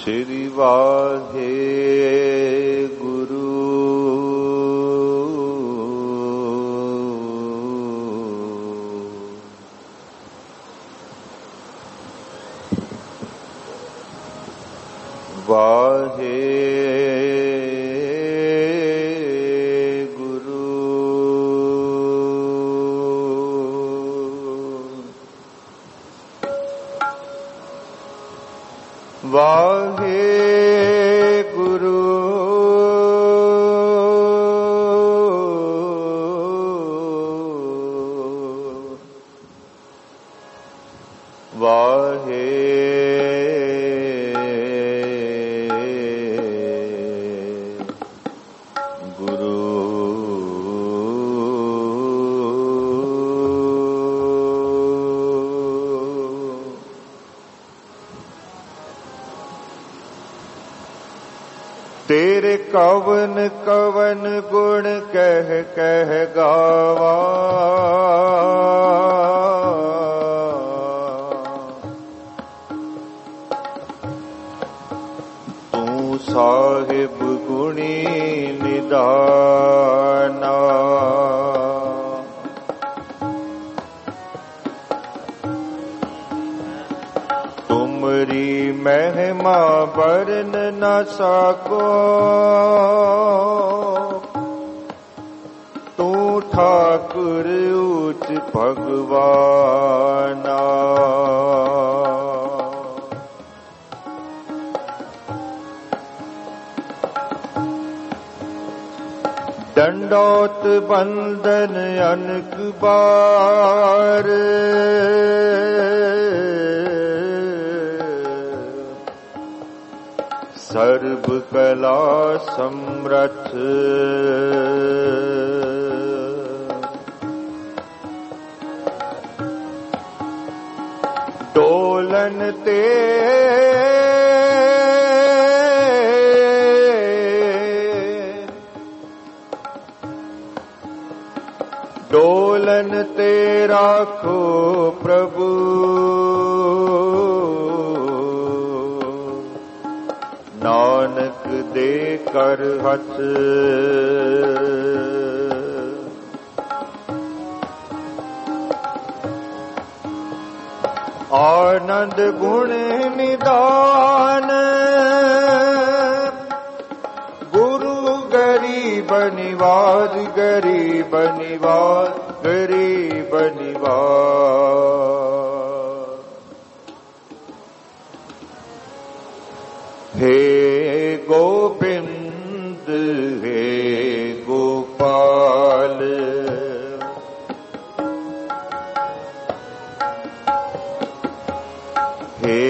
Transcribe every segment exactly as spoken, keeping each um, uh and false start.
श्री वाहे गुरु वाहे गुरु वाहे गुरु वाहे तेरे कवन कवन गुण कह कह गावा तू साहिब गुणी निदाना तुमरी महिमा वर्ण न सको तू ठाकुर उच्च भगवाना दंडौत बंदन अनक बार सर्व कला समर्थ डोलन ते डोलन ते राखो प्रभु नानक दे कर हथ आनंद गुण निदान गुरु गरीब निवाज गरीब निवाज गरीब निवाज हे गोविंद हे गोपाल हे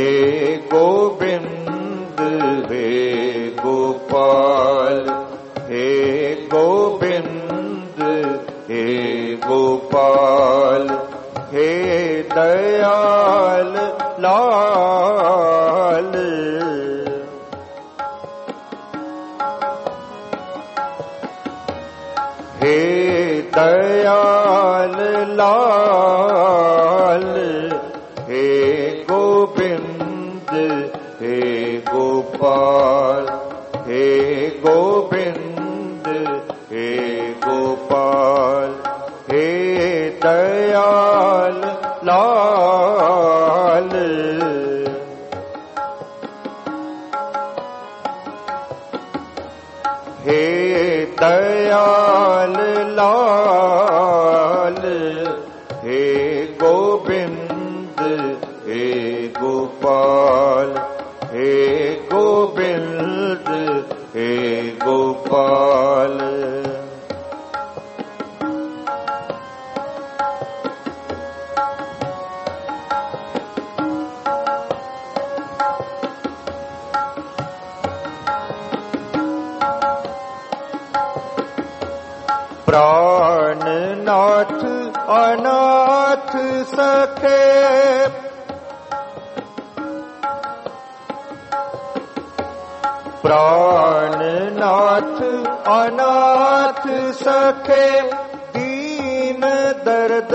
गोविंद हे गोपाल हे गोविंद हे गोपाल हे दयाल लाल हे दयाल लाल हे गोविंद हे गोपाल हे गोविंद हे गोपाल हे दयाल लाल हे दयाल लाल हे गोविंद हे गोपाल हे गोविंद हे गोपाल प्राणनाथ अनाथ सखे प्राणनाथ अनाथ सखे दीन दर्द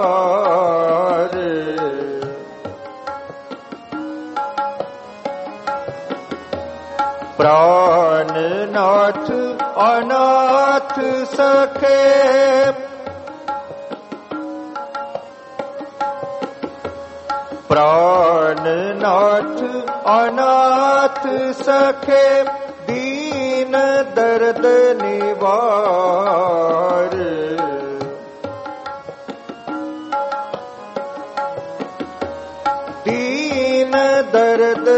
निवार प्राणनाथ अनाथ सखे प्राणनाथ अनाथ सखे दीन दर्द निवार दीन दर्द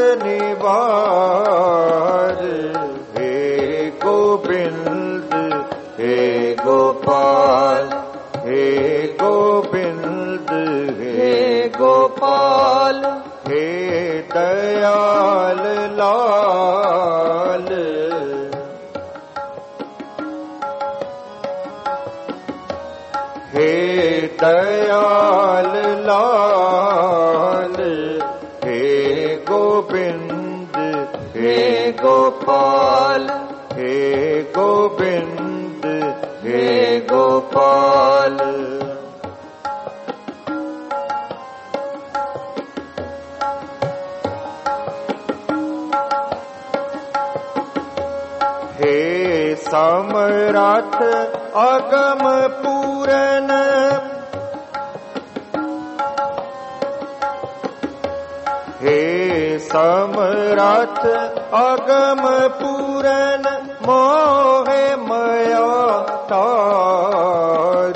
निवार हे गोविंद हे गोपाल हे गोविंद हे गोपाल हे दयाल लाल हे दयाल लाल हे गोविंद हे गोपाल हे गोविंद हे गोपाल हे समरथ अगम पूरन हे समरथ अगम पूरन मोहे मया तार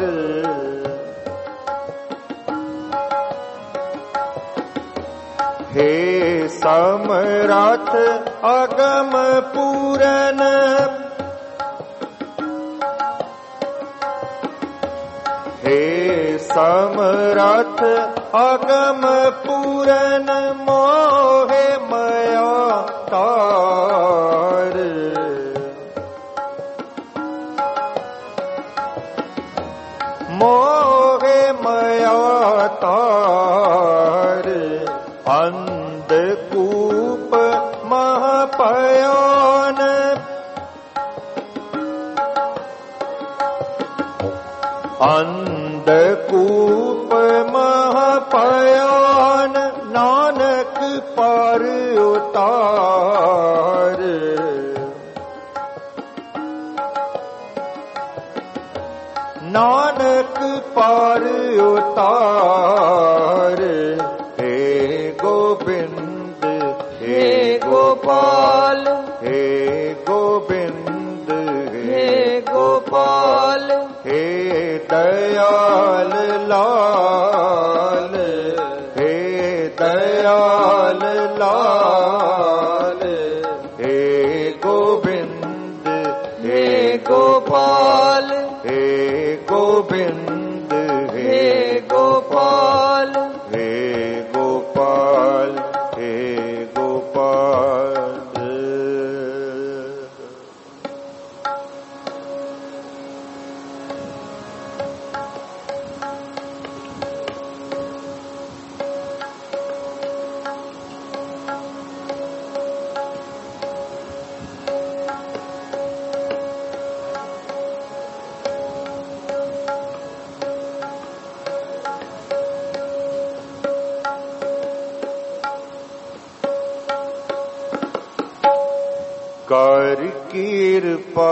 हे समरथ अगम पूरन हे समरथ अगम पूरन मोहे मया तार मोहे मया तार अंधकूप महापयान अंधकूप महापयान नानक पार उतार नानक पार उतार हे गोविंद हे गोपाल हे गोविंद हे गोपाल हे दयाल लाल हे दयाल लाल हे गोविंद हे गोपाल हे गोविंद हे गोपाल हे गोपाल हे गोपाल कर कृपा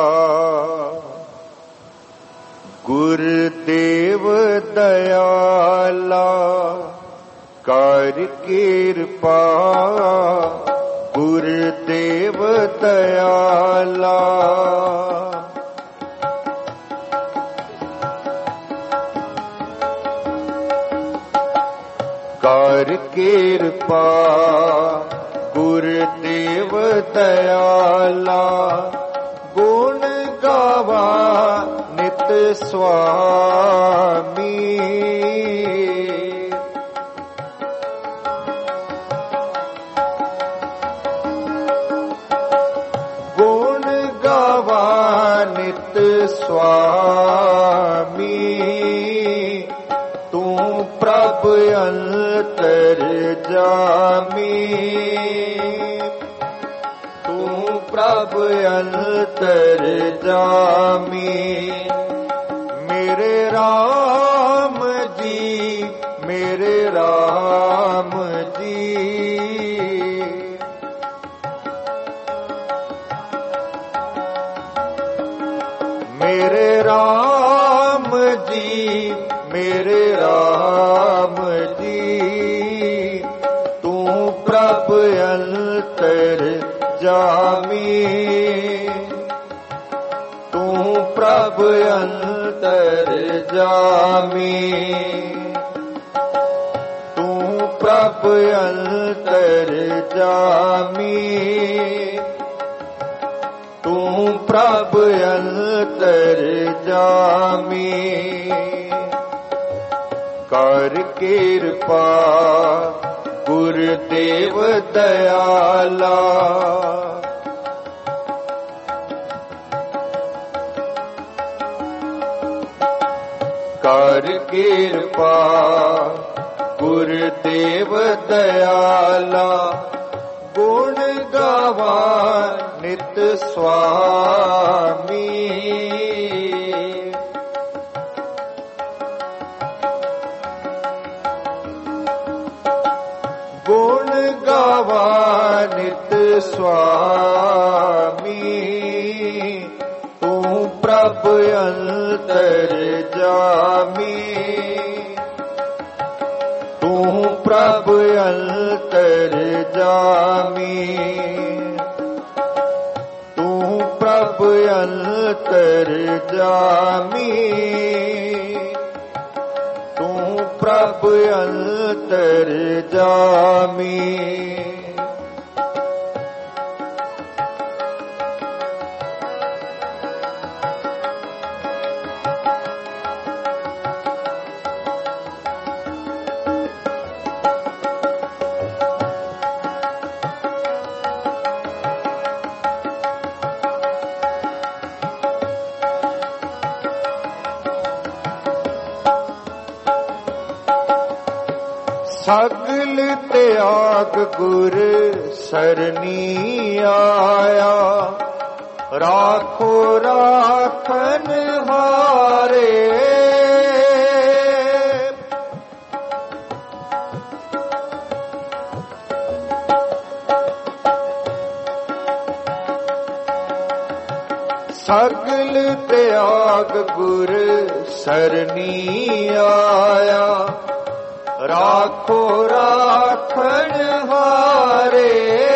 गुरुदेव दयाला कर कृपा गुरुदेव दयाला कर कृपा गुरुदेव दयाला गुण गावा नित स्वामी गुण गावा नित स्वामी तू प्रभ अंतर जामी तू प्रभ अंतर जामी मेरे राम जी मेरे राम जी जी मेरे राम जी, तू प्रभ अंतर जामी, तू प्रभ अंतर जामी, तू प्रभ अंतर जामी, तू प्रभ अंतर जामी। कर कृपा गुरुदेव दयाला, कर कृपा गुरुदेव दयाला, गुण गावा नित स्वामी। गुण गावा नित स्वामी, तू प्रभ अंतर जामी, तू प्रभ अंतर जामी, तू प्रभ अंतर जामी, तू प्रभ अंतर जामी। सगल त्याग गुर सरनी आया, राखो राखन हारे। सगल त्याग गुर सरनी आया, राखो राखन हारे।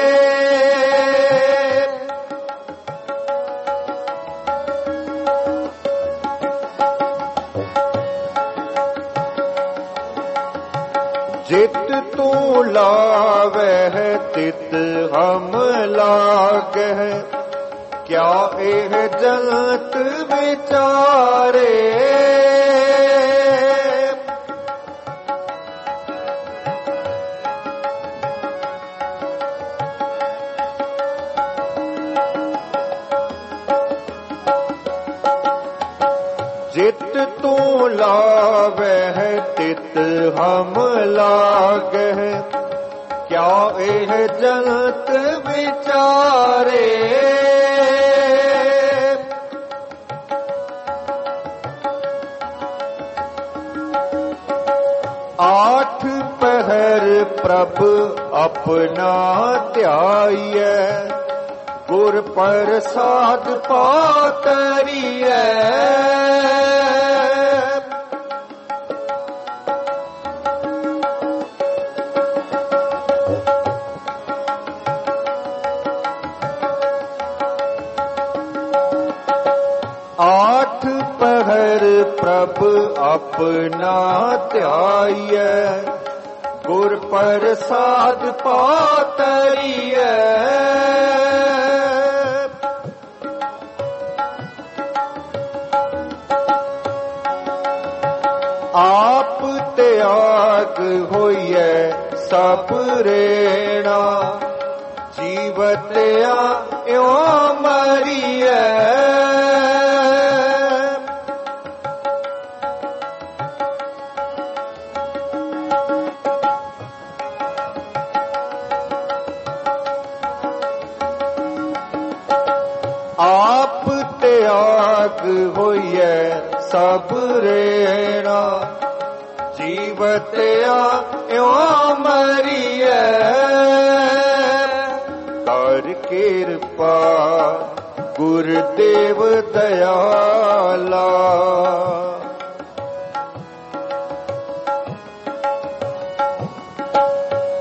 जित तू लावह तित हम लागह, क्या एह जगत विचारे। जित तू लावह तित हम लागह, क्या एह जगत विचारे। आठ पहर प्रभ अपना ध्याइयै, गुर प्रसाद पातरियै। आठ पहर प्रभ अपना ध्याइयै, गुर प्रसाद पातरियै। आप त्याग होइए सब रेणा, जीवत्या एवं मरिए। आप त्याग होइए सब रेणा, जीवत्या एवं मरिए। कर कृपा गुरुदेव दयाला,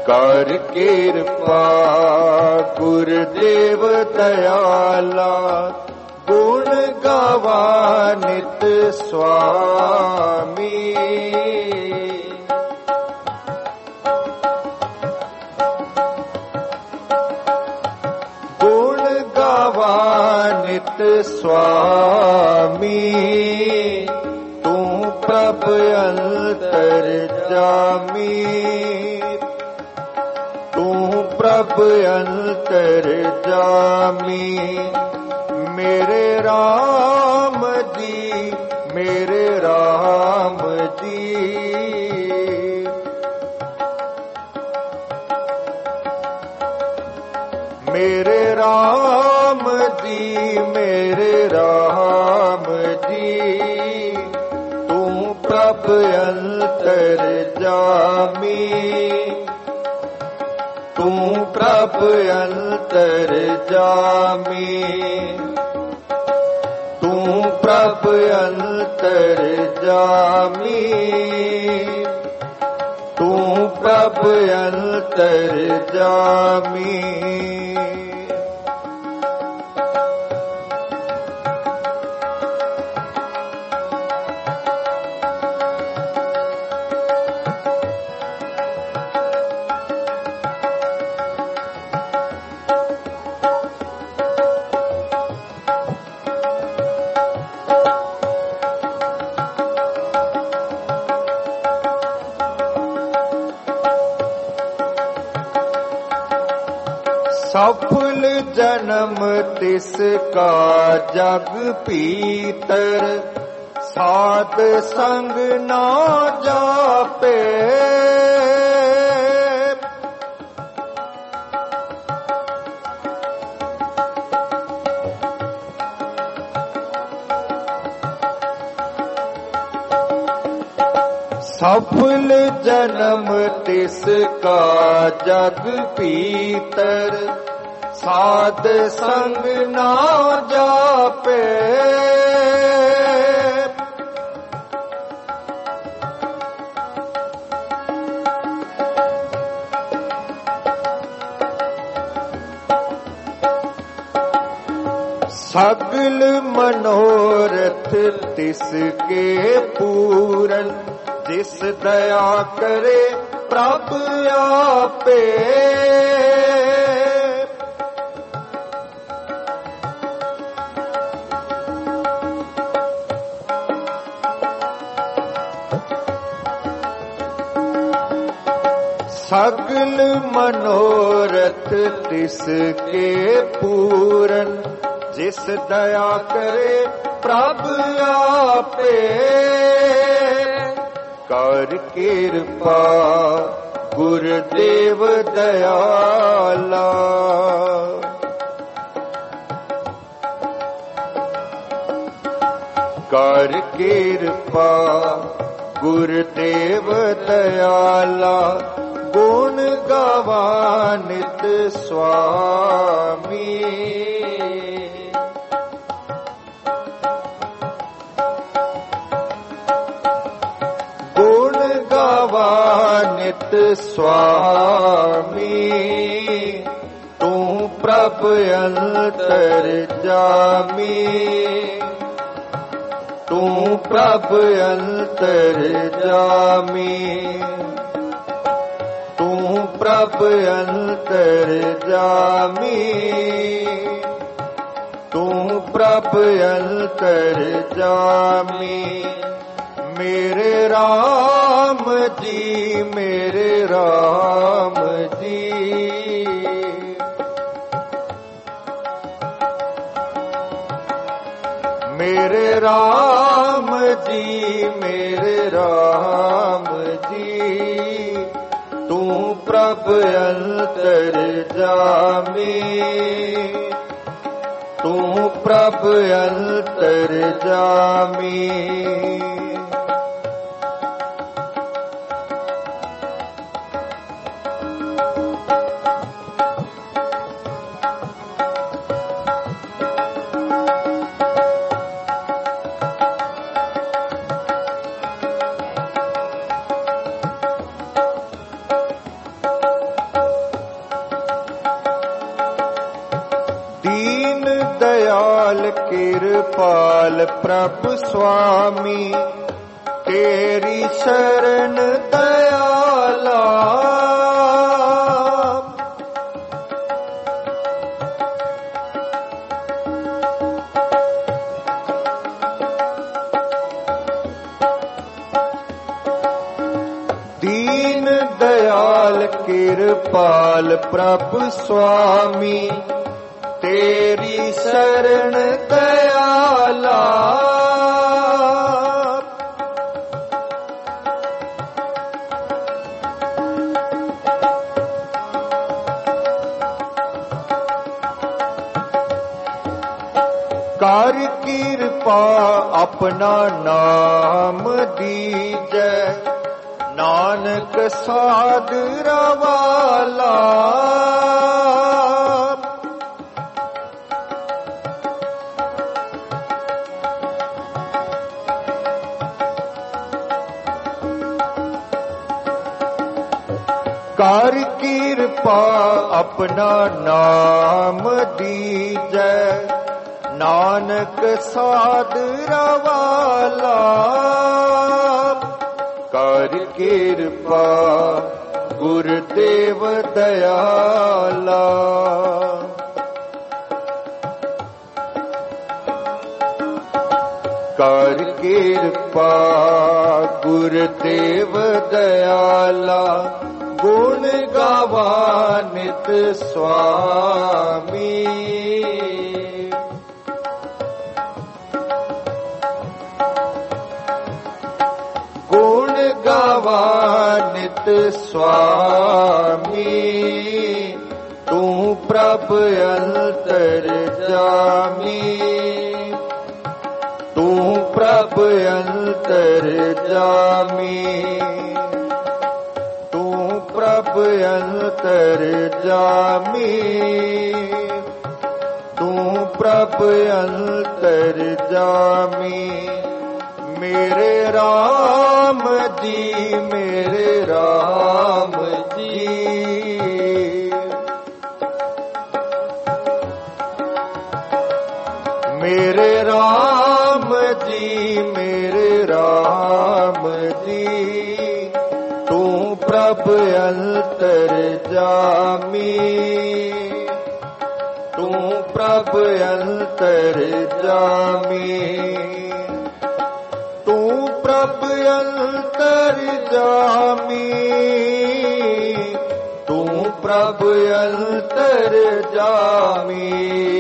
कर कृपा गुरुदेव दयाला गुण गावा नित स्वामी। गुण गावा नित स्वामी तू प्रभ अंतर जामी। तू प्रभ अंतर जामी मेरे राम जी मेरे राम जी। मेरे राम जी मेरे राम जी तू प्रभ अंतर जामी। तू प्रभ अंतर जामी। तू प्रभ अंतर जामी। तू प्रभ अंतर जामी। सफल जन्म तिसका जग पीतर साध संग ना जापे। सफल जन्म तिसका जग पीतर साध संग ना जापे। सगल मनोरथ तिसके पूरन जिस दया करे प्रभ आपे। सगल मनोरथ तिसके पूरन जिस दया करे प्रभ आपे। कर कृपा गुरुदेव दयाला कर कृपा गुरुदेव दयाला गुण गावा नित स्वामी। गुण गावा नित स्वामी तू प्रभ अंतर जामी। तू प्रभ अंतर जामी। तू प्रभ अंतर जामी। तू प्रभ अंतर जामी मेरे राम जी मेरे राम जी। मेरे राम जी मेरे राम जी तू प्रभ अंतर जामी। तू प्रभ अंतर जामी। कृपाल प्रभु स्वामी तेरी शरण दयाला। दीन दयाल कृपाल प्रभु स्वामी तेरी शरण दयाला। कर कृपा अपना नाम दीजै नानक साध रवाला। कर कृपा अपना नाम दीजै नानक साध रवाला। कर कृपा गुरुदेव दयाला। कर कृपा गुरुदेव दयाला। गुण गावा नित स्वामी गुण गावा नित स्वामी। तू प्रभ अंतर जामी तू प्रभ अंतर जामी प्रभ अंतर जामी तू प्रभ अंतर जामी। मेरे राम जी मेरे राम जी मेरे राम जी मेरे राम जी। तू प्रभ अंतर जामी तू प्रभ अंतर जामी तू प्रभ अंतर जामी तू प्रभ अंतर जामी।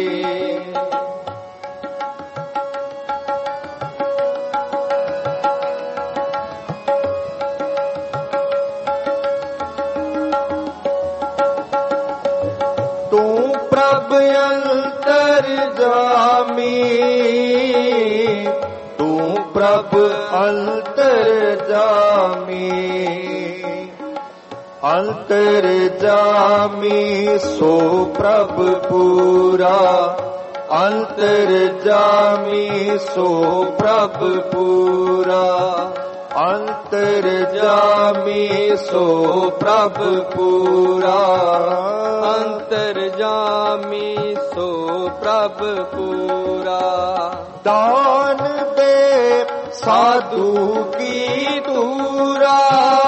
प्रभ अंतर जामी तू प्रभ अंतर जामी अंतर जामी सो प्रभ पूरा अंतर जामी सो प्रभ पूरा अंतर जामी सो प्रभ पूरा अंतर जामी सो प्रभ पूरा। दान दे साधु की दूरा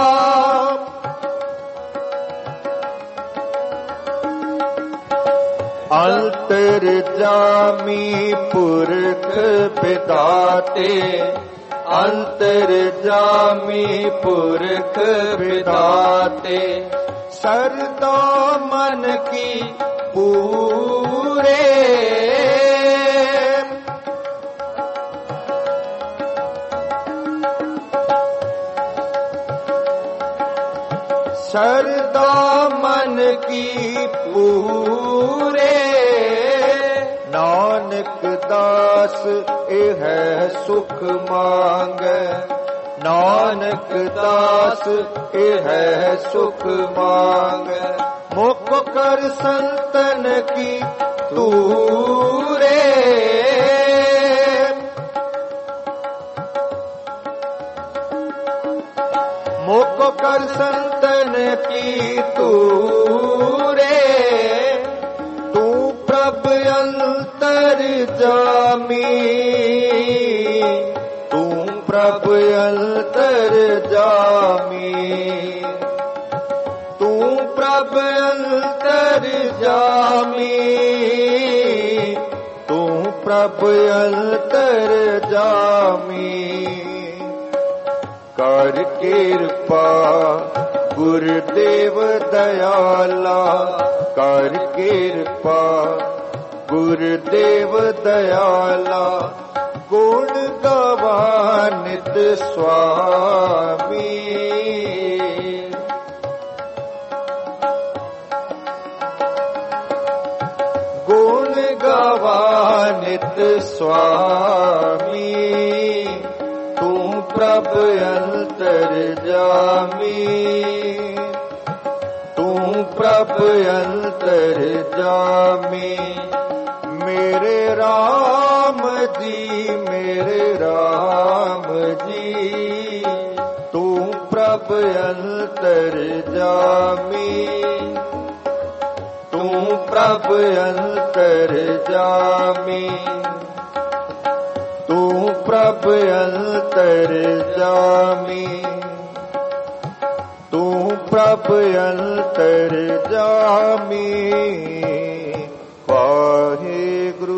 अंतर जामी पुरख बिदाते अंतर जामी पुरख बिदाते। सरदा मन की पूरे सरदा मन की पूरे। नानक दास एह सुख मांगे नानक दास एह सुख मांगे। मुख कर संतन की तूरे मुख कर संतन की तूरे। तू प्रभ अंतर जामी, तू प्रभ अंतर जामी, तू प्रभ अंतर जामी, तू प्रभ अंतर जामी। कर कृपा गुरुदेव दयाला, कर कृपा गुरुदेव दयाला, गुण गावा नित स्वामी। गुण गावा नित स्वामी, तू प्रभ अंतर जामी, तू प्रभ अंतर जामी। मेरे राम जी, मेरे राम जी, तू प्रभ अंतर जामी, तू प्रभ अंतर जामी, तू प्रभ अंतर जामी, तू प्रभ अंतर जामी। वाहेगुरु।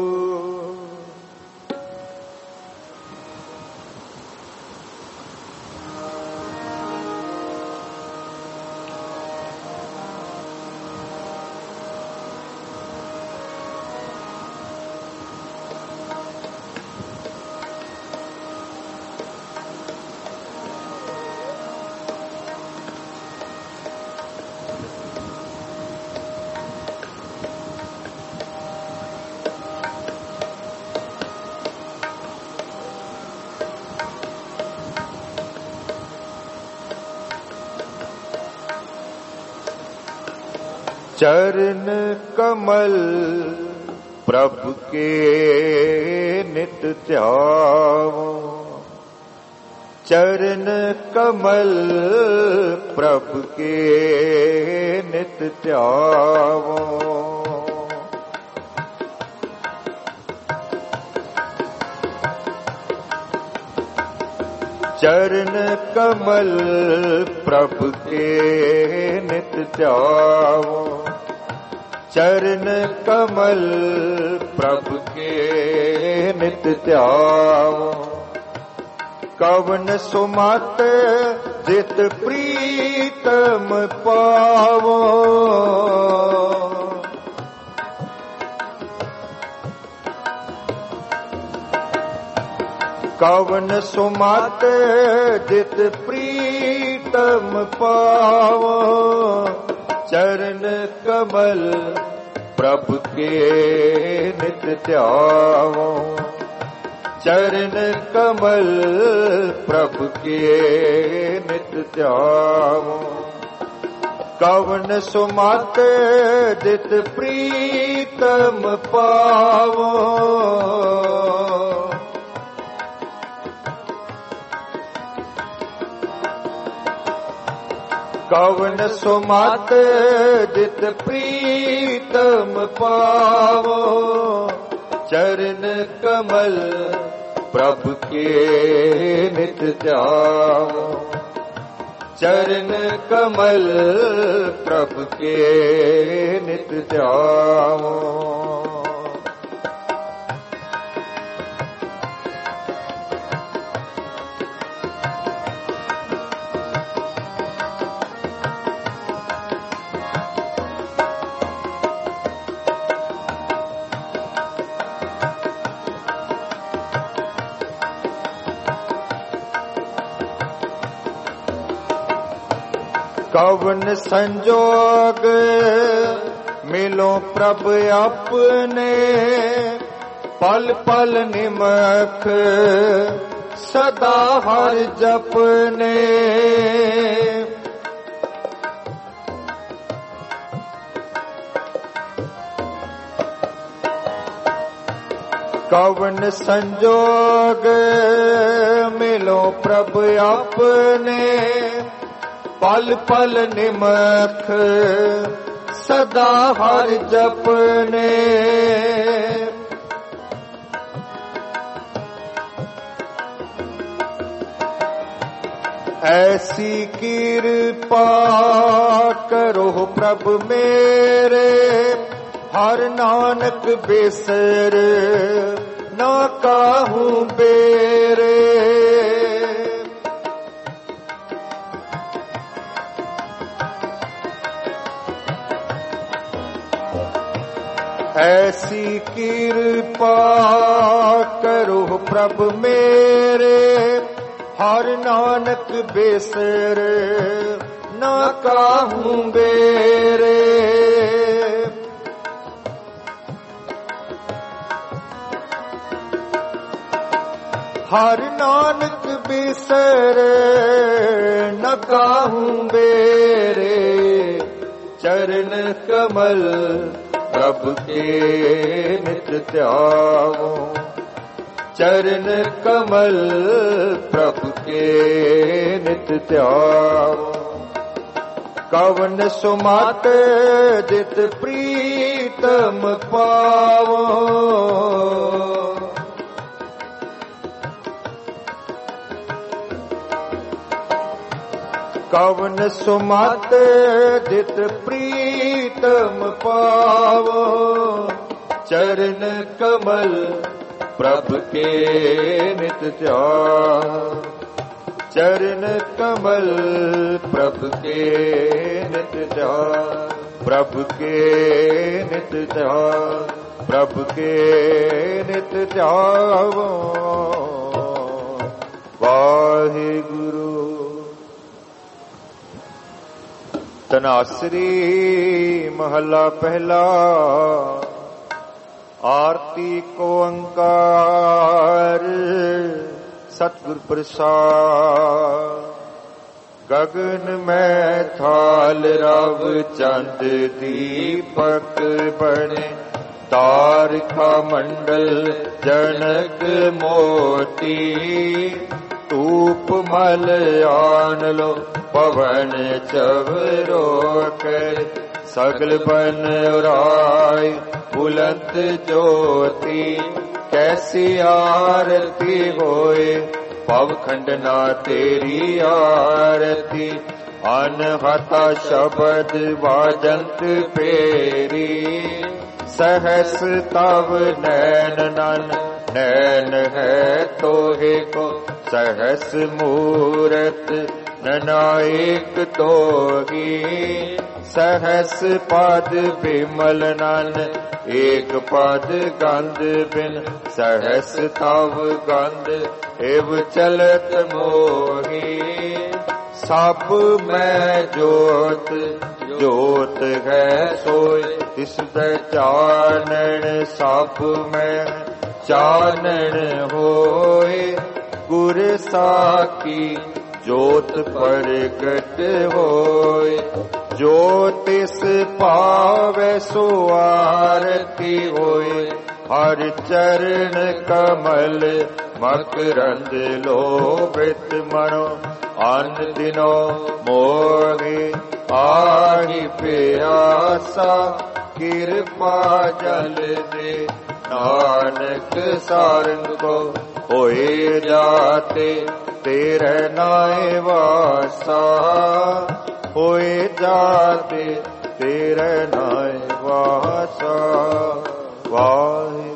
चरण कमल प्रभु के नित ध्यावो, चरण कमल प्रभु के नित ध्यावो। चरण कमल प्रभु के नित ध्यावो, चरण कमल प्रभु के नित ध्यावो। कवन सुमत जित प्रीतम पावो, कवन सुमत जित प्रीतम पावो। चरण कमल प्रभु के नित ध्यावो, चरण कमल प्रभु के नित ध्यावो। कवन सुमत जित प्रीतम पावो, कवन सुमत जित प्रीतम पावो। चरण कमल प्रभु के नित ध्यावो, चरण कमल प्रभु के नित ध्यावो। कवन संजोग मिलो प्रभु अपने, पल पल निमख सदा हर जपने। कवन संजोग मिलो प्रभु अपने, पल पल निमख ਸਦਾ ਹਰ ਜਪਨੇ। ਐਸੀ ਕਿਰਪਾ ਕਰੋ ਪ੍ਰਭ ਮੇਰੇ, ਹਰ ਨਾਨਕ ਬਿਸਰ ਨਾ ਕਾਹੂ ਬੇਰੇ। ਐਸੀ ਕਿਰਪਾ ਕਰੋ ਪ੍ਰਭ ਮੇਰੇ, ਹਰ ਨਾਨਕ ਬਿਸਰ ਨਾ ਕਾਹੂ ਬੇਰੇ। ਹਰ ਨਾਨਕ ਬਿਸਰ ਨ ਕਾਹੂ ਬੇਰੇ। ਚਰਨ ਕਮਲ ਪ੍ਰਭ ਕੇ ਨਿਤ ਧਿਆਵੋ, ਚਰਨ ਕਮਲ ਪ੍ਰਭ ਕੇ ਨਿਤ ਧਿਆਵੋ। ਕਵਨ ਸੁਮਤ ਜਿਤ ਪ੍ਰੀਤਮ ਪਾਵੋ, ਕਵਨ ਸੁਮਤ ਜਿਤ ਪ੍ਰੀਤਮ ਪਾਵੋ। ਚਰਨ ਕਮਲ ਪ੍ਰਭ ਕੇ ਨਿਤ ਧਿਆਵੋ, ਚਰਨ ਕਮਲ ਪ੍ਰਭ ਕੇ ਨਿਤ ਧਿਆਵੋ। ਪ੍ਰਭ ਕੇ ਨਿਤ ਧਿਆਵੋ, ਪ੍ਰਭ ਕੇ ਨਿਤ ਧਿਆਵੋ। ਵਾਹਿਗੁਰੂ। ਧਨਾਸਰੀ ਮਹੱਲਾ ਪਹਿਲਾ। ਆਰਤੀ ਕੋ ਓੰਕਾਰ ਸਤਿਗੁਰ ਪ੍ਰਸਾਦ। ਗਗਨ ਮੈਂ ਥਾਲ ਰਵ ਚੰਦ ਦੀਪਕ ਬਣੇ, ਤਾਰਿਕਾ ਮੰਡਲ ਜਨਕ ਮੋਤੀ। ਧੂਪ ਮਲ ਆਨ ਲੋ ਪਵਨ ਚਵਰੋ ਕਰ, ਸਗਲ ਬਨ ਉਰਾਏ ਬੁਲੰਦ ਜੋਤੀ। ਕੈਸੀ ਆਰਤੀ ਹੋਏ ਭਵ ਖੰਡਨਾ ਤੇਰੀ ਆਰਤੀ। ਅਨਹਤਾ ਸ਼ਬਦ ਵਾਜੰਤ ਪੇਰੀ, ਸਹਸ ਤਵ ਨੈਨ ਨਨ ਨੈਨ ਹੈ ਤੋਹਿ ਕੋ। ਸਹਸ ਮੂਰਤ ਨਨਾਇਕ ਤੋਹੀ, ਸਹਸ ਪਦ ਬਿਮਲ ਨਨ ਏਕ ਪਦ ਗੰਧ ਬਿਨ। ਸਹਸ ਤਵ ਗੰਧ ਇਵ ਚਲਤ ਮੋਹੀ। ਸਭ ਮੈਂ ਜੋਤ ਜੋਤ ਹੈ ਸੋਇ, ਤਿਸ ਪਹਿਚਾਨਣ ਸਭ ਮੈਂ ਚਾਨਣ ਹੋਏ। ਗੁਰ ਸਾਖੀ ਜੋਤ ਪ੍ਰਗਟ ਹੋਏ, ਜੋ ਤਿਸ ਭਾਵੈ ਸੋ ਆਰਤੀ ਹੋਏ। ਹਰ ਚਰਨ ਕਮਲ ਮਕਰੰਦ ਲੋਭਿਤ ਮਨੋ। ਅਨ ਦਿਨੋ ਮੋਹਿ ਆਹੀ ਪਿਆਸਾ, ਕਿਰਪਾ ਜਲ ਦੇ ਨਾਨਕ ਸਾਰੰਗ ਕੋ। ਹੋਏ ਜਾਤੇ ਤੇਰੇ ਨਾਏ ਵਾਸਾ, ਹੋਏ ਜਾਤੇ ਤੇਰੇ ਨਾਏ ਵਾਸਾ। ਵਾਹਿਗੁਰੂ।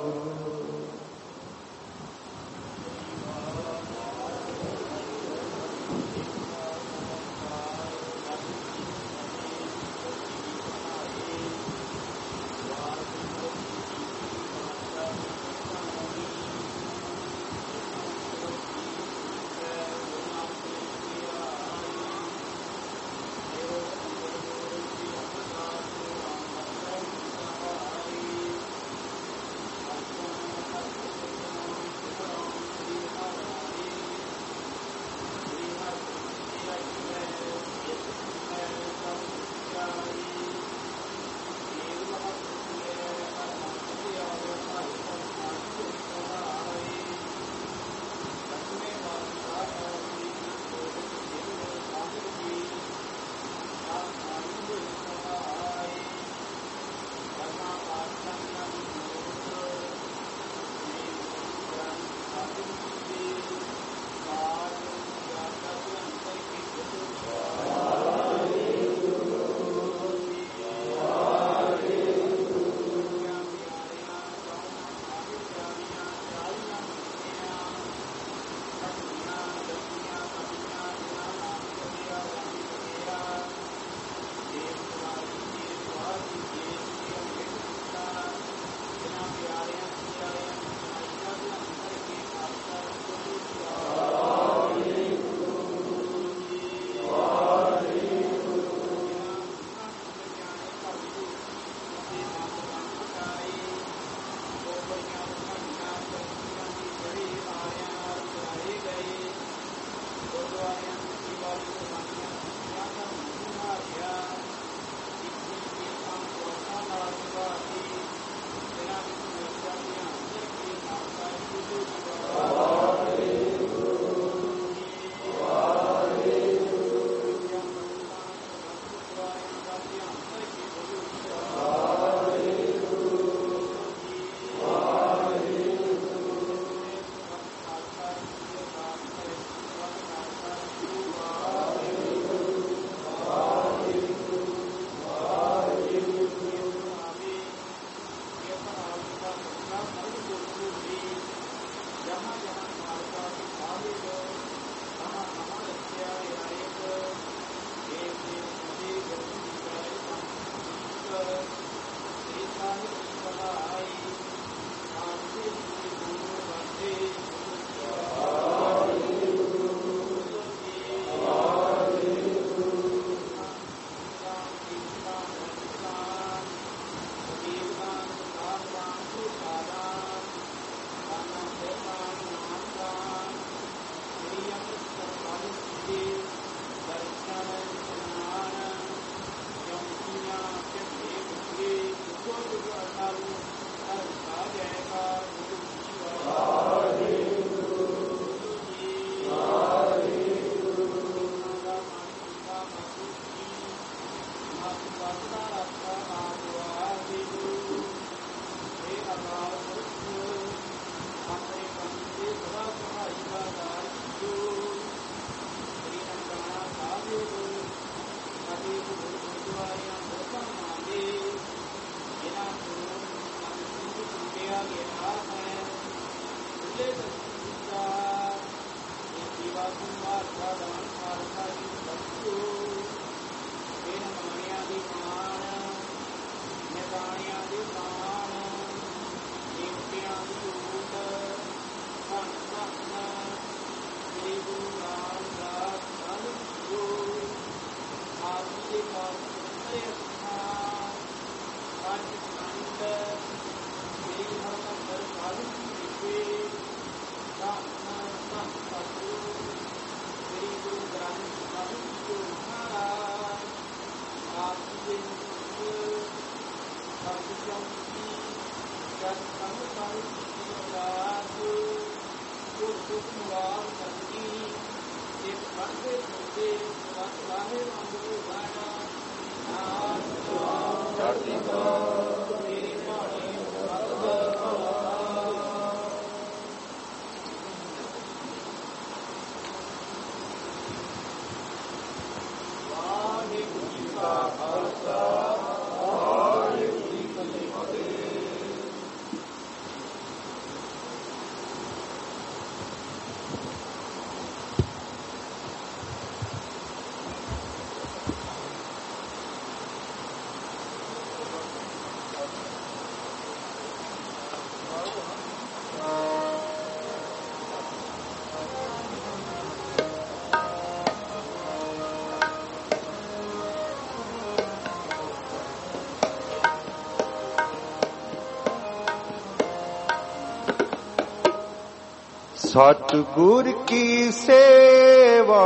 सतगुर की सेवा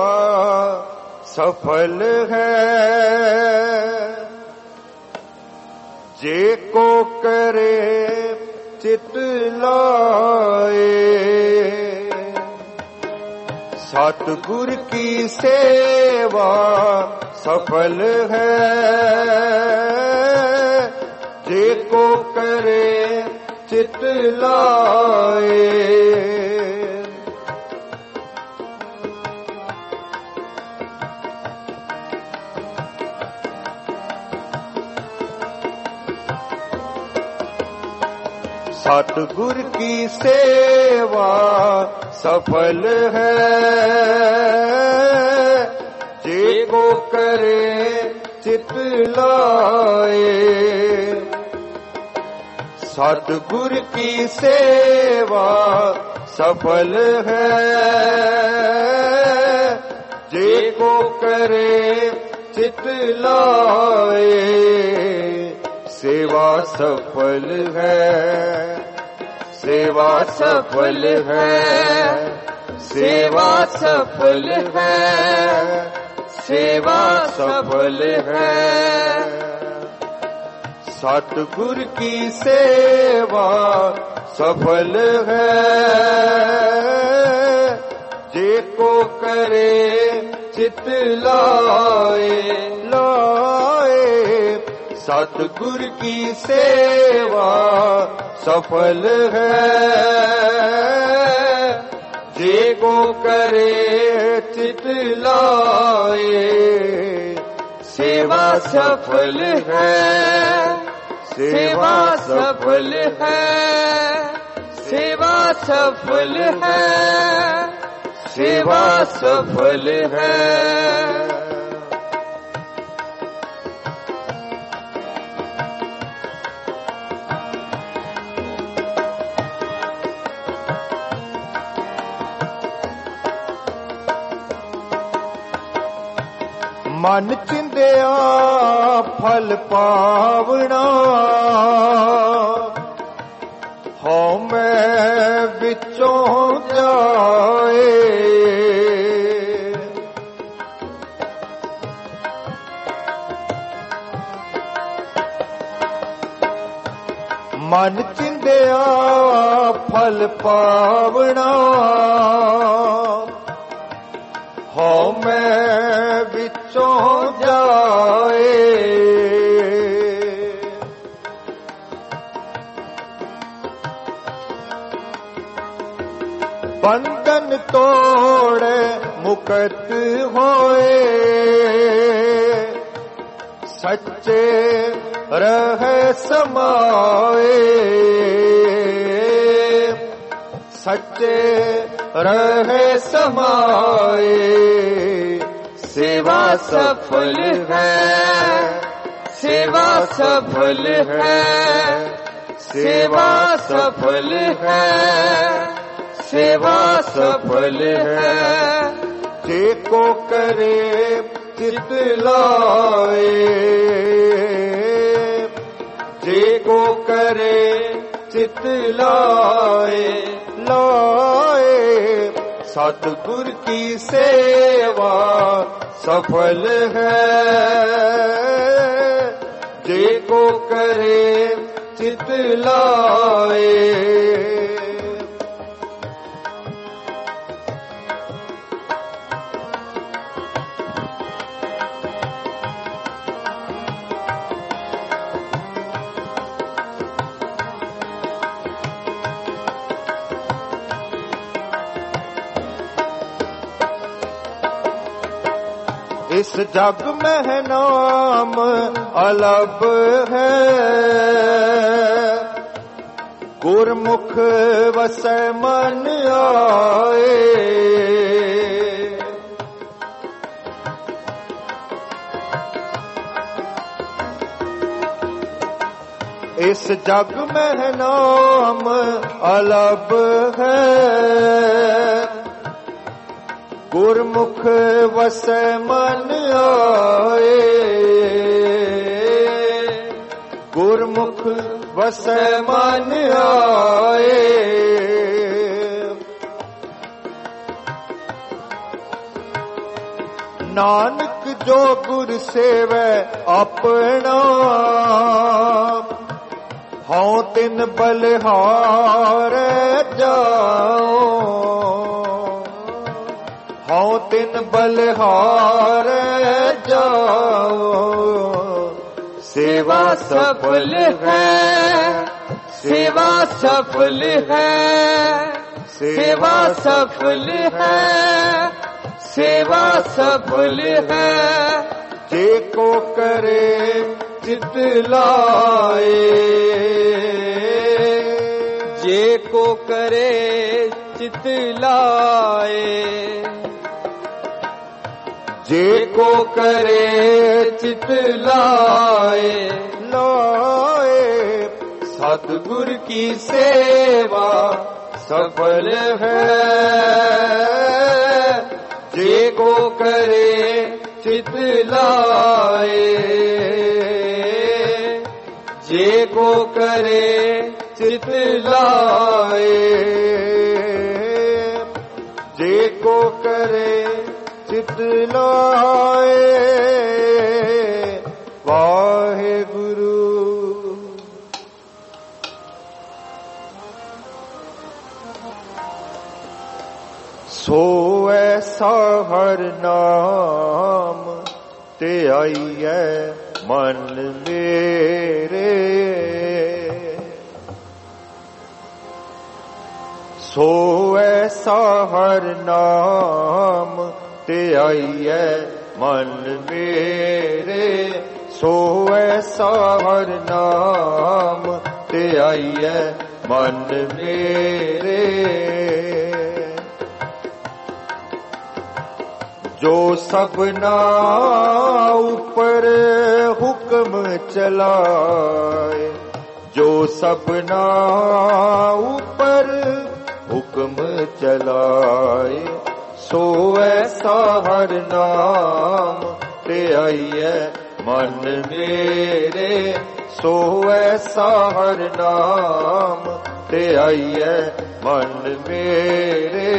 सफल है, जे को करे चित लाए। सतगुर की सेवा सफल है, जे को करे चित लाए। सतगुर की सेवा सफल है, जे को करे चित लाए। सतगुर की सेवा सफल है, जे को करे चित लाए। सेवा सफल है, सेवा सफल है, सेवा सफल है, सेवा सफल है। सतगुर की सेवा सफल है, जे को करे चित लाए लाए। सतगुर की सेवा सफल है, जे को करे चित लाए। सेवा सफल है, सेवा सफल है, सेवा सफल है, सेवा सफल है। मन चिंदिया फल पावना, हो मैं विचों जाए। मन चिंदिया फल पावना, हो मैं विचों जाए। बंधन तोड़े मुक्त होए, सच्चे रह समाए। सच्चे रह समाए। सेवा सफल है, सेवा सफल है, सेवा सफल है, सेवा सफल है। जे को करे चित लाए, जे को करे चित लाए लाए। सतगुर की सेवा सफल है, जे को करे चित लाए। इस जग में नाम अलग है, गुरमुख वसै मन आए। इस जग में नाम अलग है, गुरमुख वसै मन आए। गुरमुख वसै मन आए। नानक जो गुर सेवै अपना, हौं तिन बलिहार जाओ। हौं तिन बलिहार जाओ। सेवा सफल है, सेवा सफल है, सेवा सफल है, सेवा सफल है। जे को करे चित लाए, जे को करे चित लाए। जे को करे चित लाए, लाए। सतगुर की सेवा सफल है। जे को करे चित लाए, जे को करे चित लाए। जे को करे चित लाए। वाहेगुरु। सो ऐसा हर नाम ते आईए मन मेरे। सो ऐसा हर नाम ते आईए मन मेरे। सो ऐसा हर नाम ते आईए मन मेरे। जो सबना ऊपर हुक्म चलाए, जो सबना ऊपर हुक्म चलाए। सो ऐसा हर नाम ते आईए मन मेरे। सो ऐसा हर नाम ते आईए मन मेरे।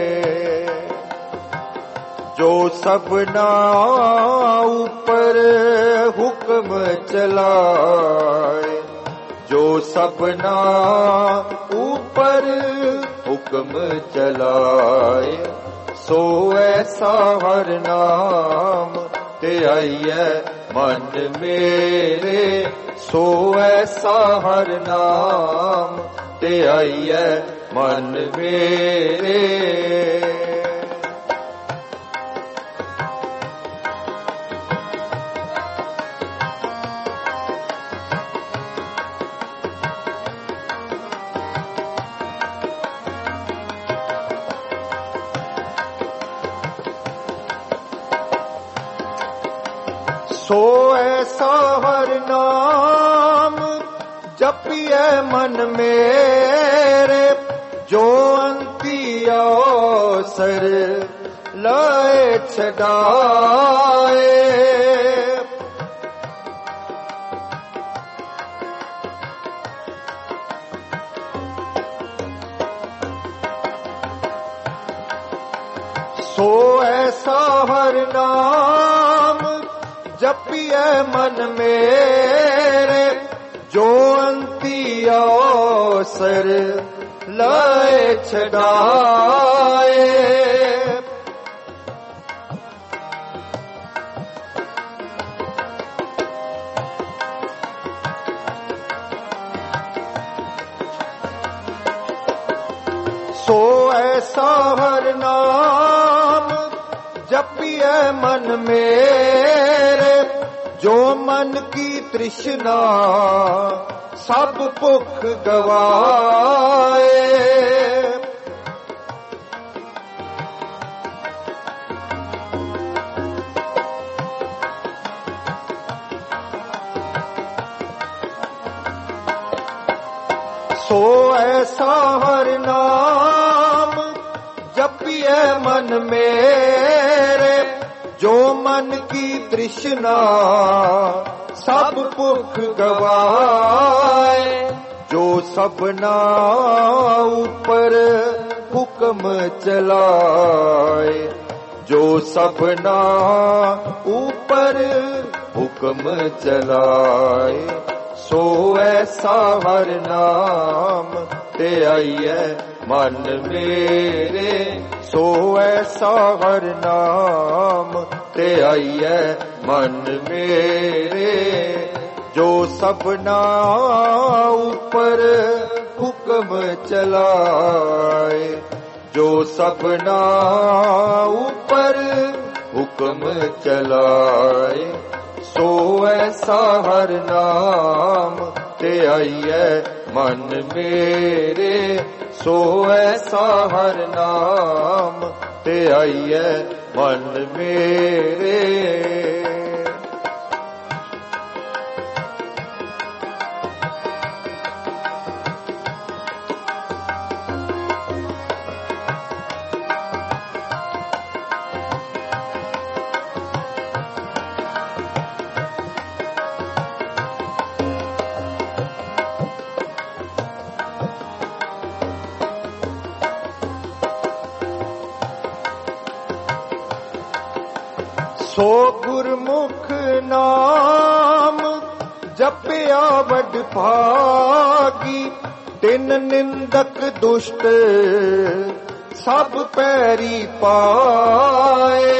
जो सबना ऊपर हुक्म चलाए, जो सबना ऊपर हुक्म चलाए। सो ऐसा हर नाम ते आईए मन मेरे। सो ऐसा हर नाम ते आईए मन मेरे। सो ऐसा हर नाम जपिए मन मेरे। जो अंतिया सर लाए छड़ाए। सो ऐसा हर नाम जपिए मन मेरे। ਜੋ ਅੰਤੀ ਅਵਸਰ ਲੈ ਛਡਾਏ। ਸੋ ਐਸਾ ਹਰ ਨਾਮ ਜਪੀਐ ਮਨ ਮੇਰੇ, ਜੋ ਮਨ ਕੀ ਤ੍ਰਿਸ਼ਨਾ ਸਭ ਭੁੱਖ ਗਵਾਏ। ਸੋ ਐਸਾ ਹਰ ਨਾਮ ਜਪੀਐ ਮਨ ਮੇਰੇ, ਜੋ ਮਨ ਕੀ ਤ੍ਰਿਸ਼ਨਾ ਸਭ ਭੁੱਖ ਗਵਾਏ। ਜੋ ਸਭਨਾ ਉਪਰ ਹੁਕਮ ਚਲਾਏ, ਜੋ ਸਭਨਾ ਉਪਰ ਹੁਕਮ ਚਲਾਏ। ਸੋ ਐਸਾ ਹਰ ਨਾਮ ਤੇ ਆਈਐ ਮਨ ਮੇਰੇ, ਸੋ ਐਸਾ ਹਰ ਨਾਮ ਤੇ ਆਈਐ ਮਨ ਮੇਰੇ। ਜੋ ਸਭਨਾ ਉਪਰ ਹੁਕਮ ਚਲਾਏ, ਜੋ ਸਭਨਾ ਉਪਰ ਹੁਕਮ ਚਲਾਏ। ਸੋ ਐਸਾ ਹਰ ਨਾਮ ਤੇ ਆਈਐ ਮਨ ਮੇਰੇ, ਸੋ ਐਸਾ ਹਰ ਨਾਮ ਤੇ ਆਈਐ ਮਨ ਮੇਰੇ। ਸੋ ਗੁਰਮੁਖ ਨਾਮ ਜਪਿਆ ਵਡ ਭਾਗੀ, ਤਿਨ ਨਿੰਦਕ ਦੁਸ਼ਟ ਸਭ ਪੈਰੀ ਪਾਏ।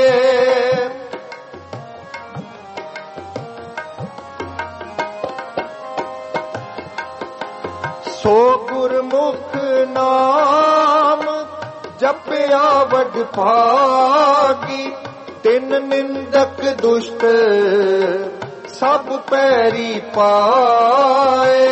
ਸੋ ਗੁਰਮੁਖ ਨਾਮ ਜਪਿਆ ਵਡ ਭਾਗੀ, ਤਿਨ ਨਿੰਦਕ ਦੁਸ਼ਟ ਸਭ ਪੈਰੀ ਪਾਏ।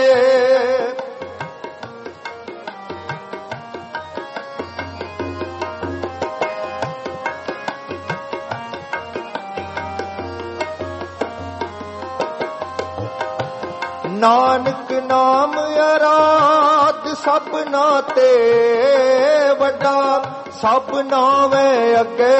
ਨਾਨਕ ਨਾਮ ਅਰਾਧ ਸਭਨਾ ਤੇ ਵੱਡਾ, ਸਭ ਨਾਵੇਂ ਅੱਗੇ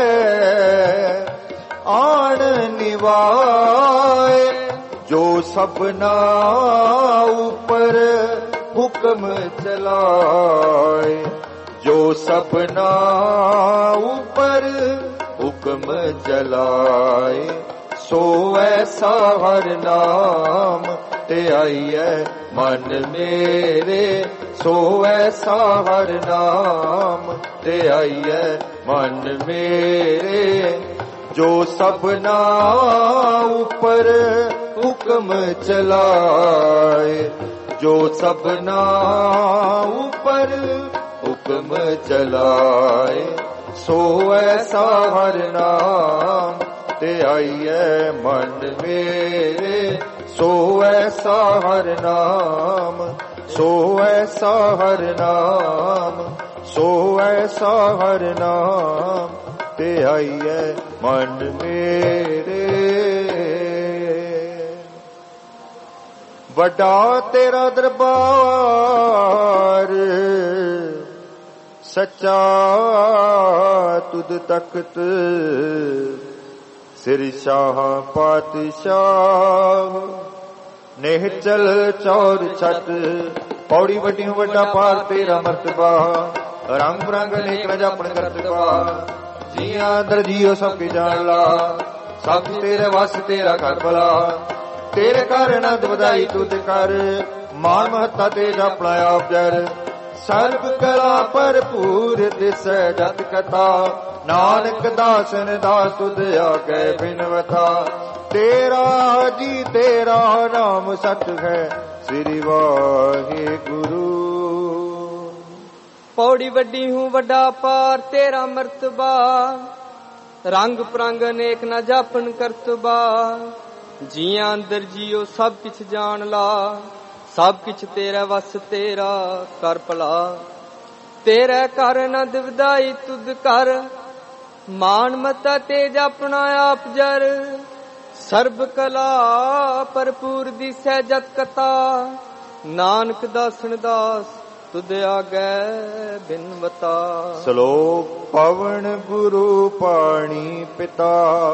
ਆਣ ਨਿਵਾਏ। ਜੋ ਸਭਨਾ ਉਪਰ ਹੁਕਮ ਚਲਾਏ, ਜੋ ਸਭਨਾ ਉਪਰ ਹੁਕਮ ਚਲਾਏ। ਸੋ ਐਸਾ ਹਰ ਨਾਮ ਤੇ ਆਈਐ ਮਨ ਮੇਰੇ, ਸੋ ਐਸਾ ਹਰ ਨਾਮ ਤੇ ਆਈਐ ਮਨ ਮੇਰੇ। ਜੋ ਸਭਨਾ ਉਪਰ ਹੁਕਮ ਚਲਾਏ, ਜੋ ਸਭਨਾ ਉਪਰ ਹੁਕਮ ਚਲਾਏ। ਸੋ ਐਸਾ ਹਰ ਨਾਮ ਤੇ ਆਈਐ ਮਨ ਮੇਰੇ, ਸੋ ਐਸਾ ਹਰ ਨਾਮ, ਸੋ ਐਸਾ ਹਰ ਨਾਮ, ਸੋ ਐਸਾ ਹਰ ਨਾਮ ਤੇ ਆਈਐ ਮਨ ਮੇਰੇ। ਵੱਡਾ ਤੇਰਾ ਦਰਬਾਰ ਸੱਚਾ ਤੁਧ ਤਖਤ, ਸਿਰ ਸ਼ਾਹ ਪਾਤਸ਼ਾਹ ਨਿਹਚਲ ਚੌਰ ਛਤ। ਪੌੜੀ ਵੱਡੀ ਵੱਡਾ ਪਾਰ ਤੇਰਾ ਮਰਤਬਾ, ਰੰਗ ਬਰੰਗ ਅਨੇਕ ਰਜ ਆਪਣ ਕਰਤਬਾ। ਜੀਆਂ ਅੰਦਰ ਜੀਓ ਸਭ ਕੇ ਜਾਣ ਲਾ, ਸਭ ਤੇਰੇ ਵਸ ਤੇਰਾ ਘਰ ਭਲਾ। ਤੇਰੇ ਕਰ ਆਨੰਦ ਵਧਾਈ ਤੁਧ ਕਰ, ਮਾਨ ਮਹੱਤਾ ਤੇਜ ਆਪਣਾ ਆਪ ਜਰ। ਸਰਬ ਕਲਾ ਭਰਪੂਰ ਦਿਸੈ ਜਤ ਕਥਾ, ਨਾਨਕ ਦਾਸਨ ਦਾਸ ਤੁਧ ਆਗੇ ਬਿਨਵਤਾ। ਤੇਰਾ ਜੀ ਤੇਰਾ ਨਾਮ ਸਤ ਹੈ, ਸ੍ਰੀ ਵਾਹਿਗੁਰੂ। ਪੌੜੀ ਵੱਡੀ ਹੂੰ ਵੱਡਾ ਪਾਰ, ਤੇਰਾ ਮਰਤਬਾ ਰੰਗ ਪ੍ਰੰਗ ਅਨੇਕ ਨਾ ਜਾਪਨ ਕਰਤਬਾ। ਜੀਆਂ ਅੰਦਰ ਜੀਓ ਸਭ ਕਿਛ ਜਾਣ ਲਾ, ਸਭ ਕਿਛ ਤੇਰਾ ਵਸ ਤੇਰਾ ਕਰ ਭਲਾ। ਤੇਰੇ ਕਰ ਆਨੰਦ ਵਧਾਈ ਤੁਧ ਕਰ, ਮਾਨ ਮਤਾ ਤੇਜ ਆਪਣਾ ਆਪ ਜਰ। ਸਰਬ ਕਲਾ ਭਰਪੂਰ ਦਿਸੈ ਜਤ ਕਥਾ, ਨਾਨਕ ਦਾਸਨ ਦਾਸ ਤੁਧ ਆਗੈ ਬਿਨਵਤਾ। ਸ਼ਲੋਕ ਪਵਨ ਗੁਰੂ ਪਾਣੀ ਪਿਤਾ,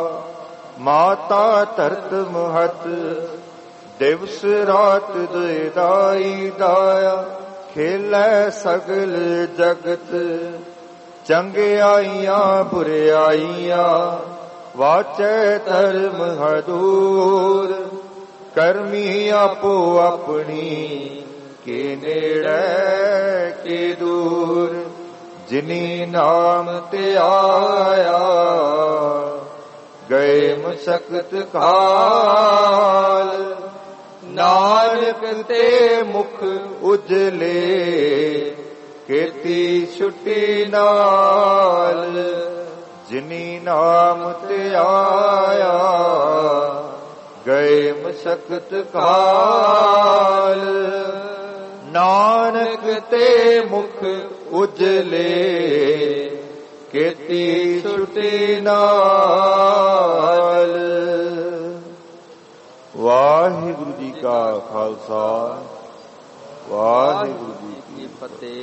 ਮਾਤਾ ਧਰਤ ਮਹਤ। ਦਿਵਸ ਰਾਤ ਦੁਇ ਦਾਈ ਦਾਇਆ, ਖੇਲੈ ਸਗਲ ਜਗਤ। ਚੰਗਿਆਈਆਂ ਬੁਰਿਆਈਆਂ, ਵਾਚੈ ਧਰਮ ਹਦੂਰ। ਕਰਮੀ ਆਪੋ ਆਪਣੀ, ਕੇ ਨੇੜੇ ਕੇ ਦੂਰ। ਜਿਨੀ ਨਾਮ ਤੇ ਆਇਆ, ਗਏ ਮਸਕਤ ਕਾਲ। ਨਾਨਕ ਤੇ ਮੁਖ ਉਜਲੇ, ਕੀਤੀ ਛੁੱਟੀ ਨਾਲ। ਜਿਨੀ ਨਾਮ ਤੇ ਆਇਆ, ਗਏ ਮਸਕਤ ਕਾਲ। ਨਾਨਕ ਤੇ ਮੁਖ ਉਜਲੇ, ਕੀਤੀ ਛੁੱਟੀ ਨਾਲ। ਵਾਹਿਗੁਰੂ ਜੀ ਕਾ ਖਾਲਸਾ, ਵਾਹਿਗੁਰੂ ਜੀ ਕੀ ਫਤਿਹ।